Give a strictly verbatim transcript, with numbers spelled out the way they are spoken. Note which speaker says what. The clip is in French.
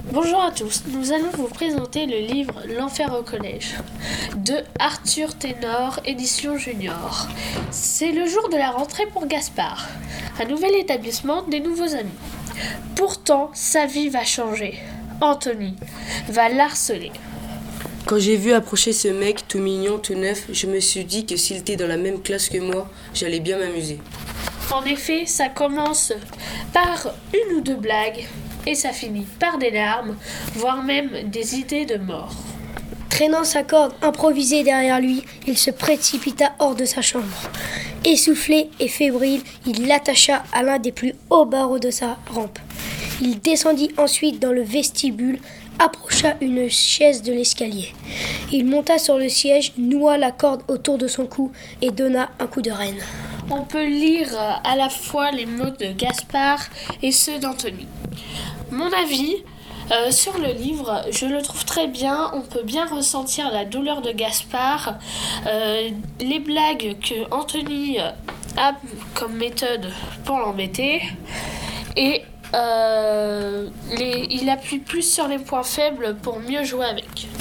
Speaker 1: Bonjour à tous, nous allons vous présenter le livre L'enfer au collège de Arthur Ténor, édition junior. C'est le jour de la rentrée pour Gaspard, un nouvel établissement, des nouveaux amis. Pourtant, sa vie va changer. Anthony va l'harceler.
Speaker 2: Quand j'ai vu approcher ce mec tout mignon, tout neuf, je me suis dit que s'il était dans la même classe que moi, j'allais bien m'amuser.
Speaker 1: En effet, ça commence par une ou deux blagues et ça finit par des larmes, voire même des idées de mort.
Speaker 3: Traînant sa corde improvisée derrière lui, il se précipita hors de sa chambre. Essoufflé et fébrile, il l'attacha à l'un des plus hauts barreaux de sa rampe. Il descendit ensuite dans le vestibule, approcha une chaise de l'escalier. Il monta sur le siège, noua la corde autour de son cou et donna un coup de renne.
Speaker 1: On peut lire à la fois les mots de Gaspard et ceux d'Anthony. Mon avis euh, sur le livre, je le trouve très bien. On peut bien ressentir la douleur de Gaspard, euh, les blagues que Anthony a comme méthode pour l'embêter, et euh, les, il appuie plus sur les points faibles pour mieux jouer avec.